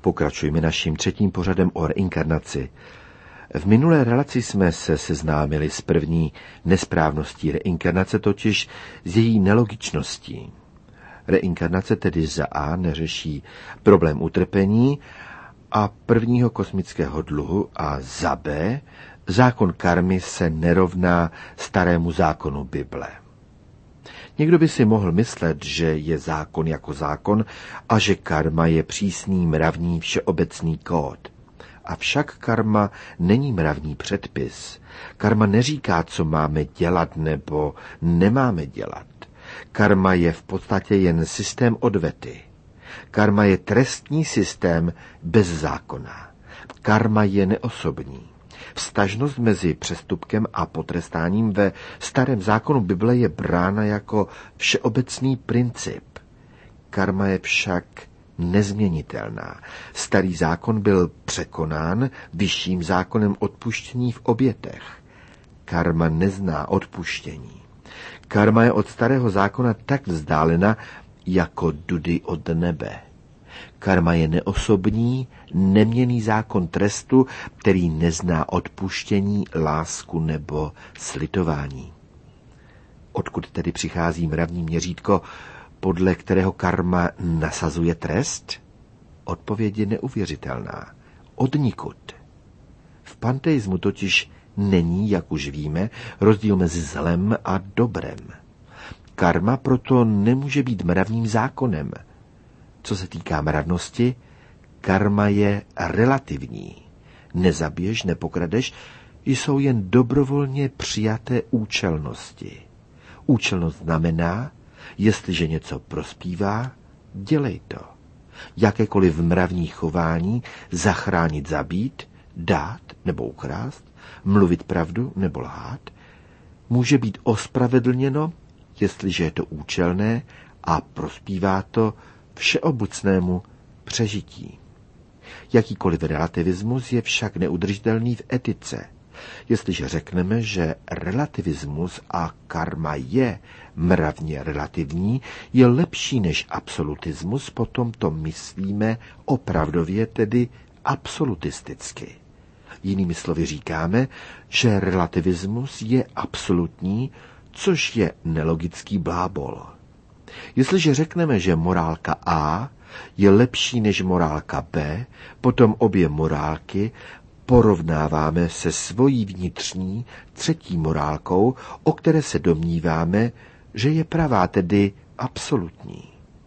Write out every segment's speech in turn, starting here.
Pokračujeme naším třetím pořadem o reinkarnaci. V minulé relaci jsme se seznámili s první nesprávností reinkarnace, totiž s její nelogičností. Reinkarnace tedy za A neřeší problém utrpení a prvního kosmického dluhu a za B zákon karmy se nerovná starému zákonu Bible. Někdo by si mohl myslet, že je zákon jako zákon a že karma je přísný mravní všeobecný kód. Avšak karma není mravní předpis. Karma neříká, co máme dělat nebo nemáme dělat. Karma je v podstatě jen systém odvety. Karma je trestní systém bez zákona. Karma je neosobní. Vztažnost mezi přestupkem a potrestáním ve starém zákonu Bible je brána jako všeobecný princip. Karma je však nezměnitelná. Starý zákon byl překonán vyšším zákonem odpuštění v obětech. Karma nezná odpuštění. Karma je od starého zákona tak vzdálena jako dudy od nebe. Karma je neosobní, neměnný zákon trestu, který nezná odpuštění, lásku nebo slitování. Odkud tedy přichází mravní měřítko, podle kterého karma nasazuje trest? Odpověď je neuvěřitelná. Odnikud. V panteismu totiž není, jak už víme, rozdíl mezi zlem a dobrem. Karma proto nemůže být mravním zákonem. Co se týká mravnosti, karma je relativní. Nezabiješ, nepokradeš, jsou jen dobrovolně přijaté účelnosti. Účelnost znamená, jestliže něco prospívá, dělej to. Jakékoliv mravní chování, zachránit, zabít, dát nebo ukrást, mluvit pravdu nebo lhát, může být ospravedlněno, jestliže je to účelné a prospívá to všeobecnému přežití. Jakýkoliv relativismus je však neudržitelný v etice. Jestliže řekneme, že relativismus a karma je mravně relativní, je lepší než absolutismus, potom to myslíme opravdově, tedy absolutisticky. Jinými slovy říkáme, že relativismus je absolutní, což je nelogický blábol. Jestliže řekneme, že morálka A je lepší než morálka B, potom obě morálky porovnáváme se svojí vnitřní třetí morálkou, o které se domníváme, že je pravá, tedy absolutní.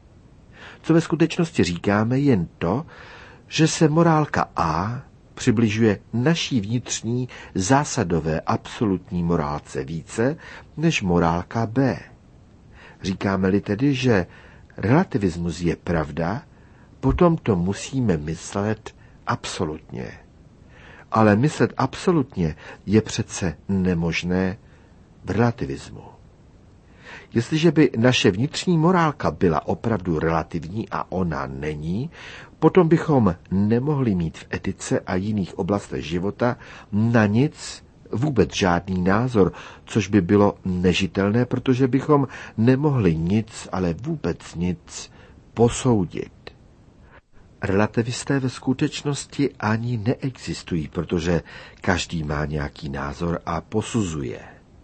Co ve skutečnosti říkáme, jen to, že se morálka A přibližuje naší vnitřní zásadové absolutní morálce více než morálka B. Říkáme-li tedy, že relativismus je pravda, potom to musíme myslet absolutně. Ale myslet absolutně je přece nemožné v relativismu. Jestliže by naše vnitřní morálka byla opravdu relativní a ona není, potom bychom nemohli mít v etice a jiných oblastech života na nic vůbec žádný názor, což by bylo nežitelné, protože bychom nemohli nic, ale vůbec nic posoudit. Relativisté ve skutečnosti ani neexistují, protože každý má nějaký názor a posuzuje.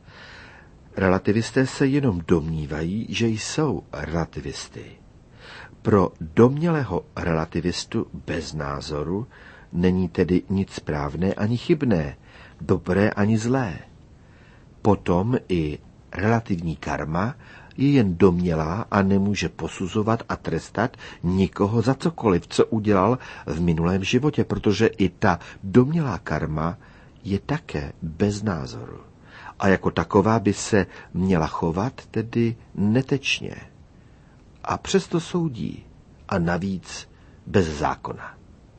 Relativisté se jenom domnívají, že jsou relativisty. Pro domnělého relativistu bez názoru není tedy nic správné ani chybné, dobré ani zlé. Potom i relativní karma je jen domnělá a nemůže posuzovat a trestat nikoho za cokoliv, co udělal v minulém životě, protože i ta domnělá karma je také bez názoru. A jako taková by se měla chovat, tedy netečně. A přesto soudí, a navíc bez zákona.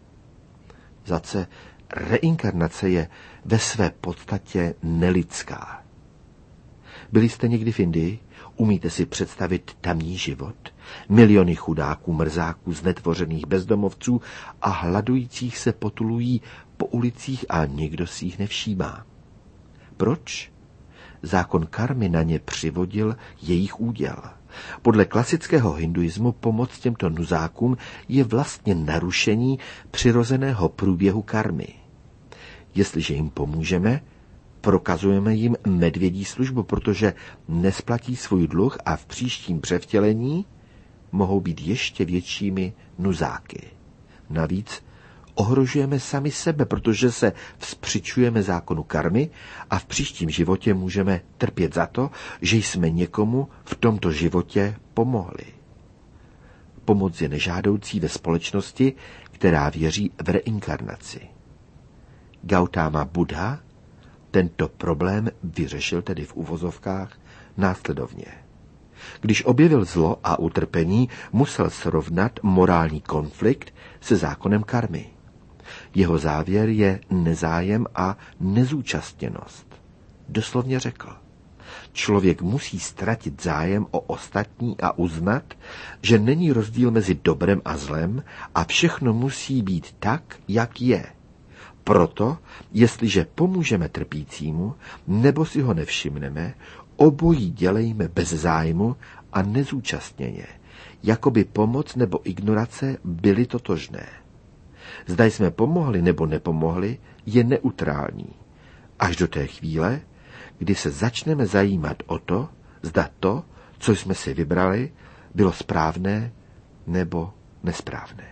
Zase reinkarnace je ve své podstatě nelidská. Byli jste někdy v Indii? Umíte si představit tamní život? Miliony chudáků, mrzáků, znetvořených bezdomovců a hladujících se potulují po ulicích a nikdo si jich nevšímá. Proč? Zákon karmy na ně přivodil jejich úděl. Podle klasického hinduismu pomoc těmto nuzákům je vlastně narušení přirozeného průběhu karmy. Jestliže jim pomůžeme, prokazujeme jim medvědí službu, protože nesplatí svůj dluh a v příštím převtělení mohou být ještě většími nuzáky. Navíc ohrožujeme sami sebe, protože se vzpřičujeme zákonu karmy a v příštím životě můžeme trpět za to, že jsme někomu v tomto životě pomohli. Pomoc je nežádoucí ve společnosti, která věří v reinkarnaci. Gautama Buddha tento problém vyřešil tedy v uvozovkách následovně. Když objevil zlo a utrpení, musel srovnat morální konflikt se zákonem karmy. Jeho závěr je nezájem a nezúčastněnost. Doslovně řekl: člověk musí ztratit zájem o ostatní a uznat, že není rozdíl mezi dobrem a zlem a všechno musí být tak, jak je. Proto, jestliže pomůžeme trpícímu, nebo si ho nevšimneme, obojí dělejme bez zájmu a nezúčastněně, jako by pomoc nebo ignorace byly totožné. Zda jsme pomohli nebo nepomohli, je neutrální. Až do té chvíle, kdy se začneme zajímat o to, zda to, co jsme si vybrali, bylo správné nebo nesprávné.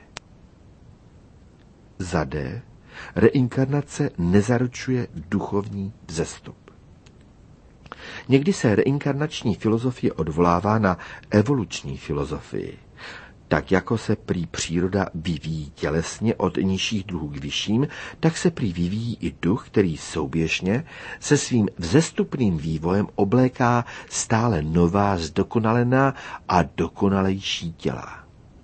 Za D. Reinkarnace nezaručuje duchovní vzestup. Někdy se reinkarnační filozofie odvolává na evoluční filozofii. Tak jako se prý příroda vyvíjí tělesně od nižších druhů k vyšším, tak se prý vyvíjí i duch, který souběžně se svým vzestupným vývojem obléká stále nová, zdokonalená a dokonalejší těla.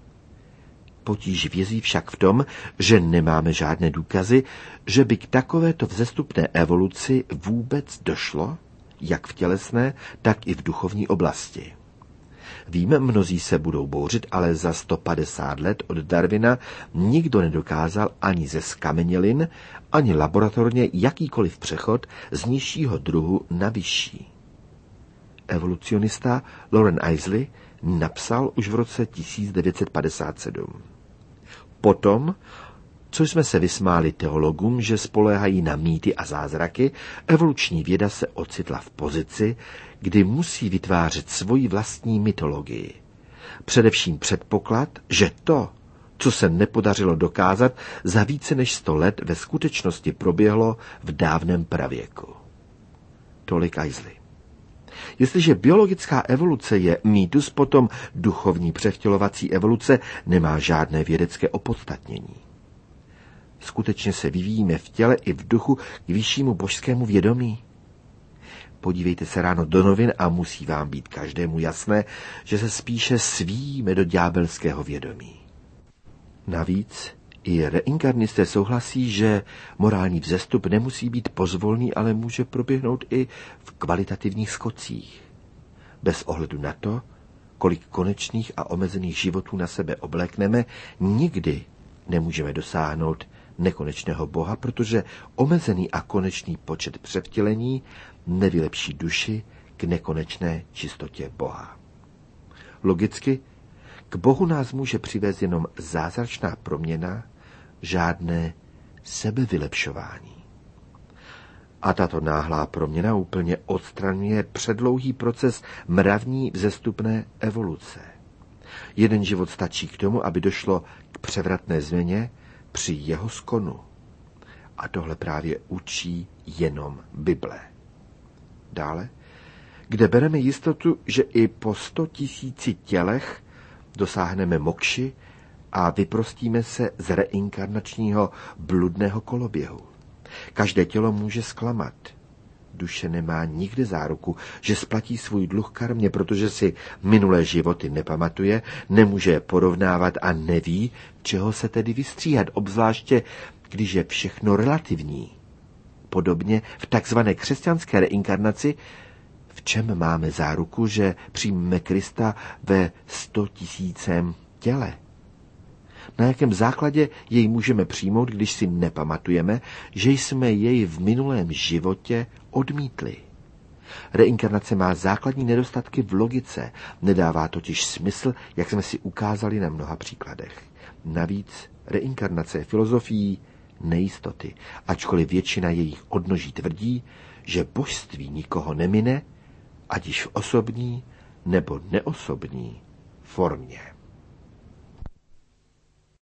Potíž vězí však v tom, že nemáme žádné důkazy, že by k takovéto vzestupné evoluci vůbec došlo, jak v tělesné, tak i v duchovní oblasti. Víme, mnozí se budou bouřit, ale za 150 let od Darwina nikdo nedokázal ani ze skamenělin, ani laboratorně jakýkoliv přechod z nižšího druhu na vyšší. Evolucionista Loren Eiseley napsal už v roce 1957. Potom, co jsme se vysmáli teologům, že spoléhají na mýty a zázraky, evoluční věda se ocitla v pozici, kdy musí vytvářet svoji vlastní mytologii. Především předpoklad, že to, co se nepodařilo dokázat za více než 100 let, ve skutečnosti proběhlo v dávném pravěku. Tolik Eiseley. Jestliže biologická evoluce je mýtus, potom duchovní převtělovací evoluce nemá žádné vědecké opodstatnění. Skutečně se vyvíjíme v těle i v duchu k vyššímu božskému vědomí? Podívejte se ráno do novin a musí vám být každému jasné, že se spíše svíme do ďábelského vědomí. Navíc i reinkarnisté souhlasí, že morální vzestup nemusí být pozvolný, ale může proběhnout i v kvalitativních skocích. Bez ohledu na to, kolik konečných a omezených životů na sebe oblékneme, nikdy nemůžeme dosáhnout nekonečného Boha, protože omezený a konečný počet převtělení nevylepší duši k nekonečné čistotě Boha. Logicky, k Bohu nás může přivést jenom zázračná proměna, žádné sebevylepšování. A tato náhlá proměna úplně odstraňuje předlouhý proces mravní vzestupné evoluce. Jeden život stačí k tomu, aby došlo k převratné změně při jeho skonu. A tohle právě učí jenom Bible. Dále, kde bereme jistotu, že i po 100 000 tělech dosáhneme mokši a vyprostíme se z reinkarnačního bludného koloběhu. Každé tělo může zklamat. Duše nemá nikdy záruku, že splatí svůj dluh karmě, protože si minulé životy nepamatuje, nemůže je porovnávat a neví, čeho se tedy vystříhat, obzvláště když je všechno relativní. Podobně v takzvané křesťanské reinkarnaci, v čem máme záruku, že přijmeme Krista ve 100 000 těle? Na jakém základě jej můžeme přijmout, když si nepamatujeme, že jsme jej v minulém životě odmítli? Reinkarnace má základní nedostatky v logice, nedává totiž smysl, jak jsme si ukázali na mnoha příkladech. Navíc reinkarnace je filozofií nejistoty, ačkoliv většina jejich odnoží tvrdí, že božství nikoho nemine, ať již v osobní nebo neosobní formě.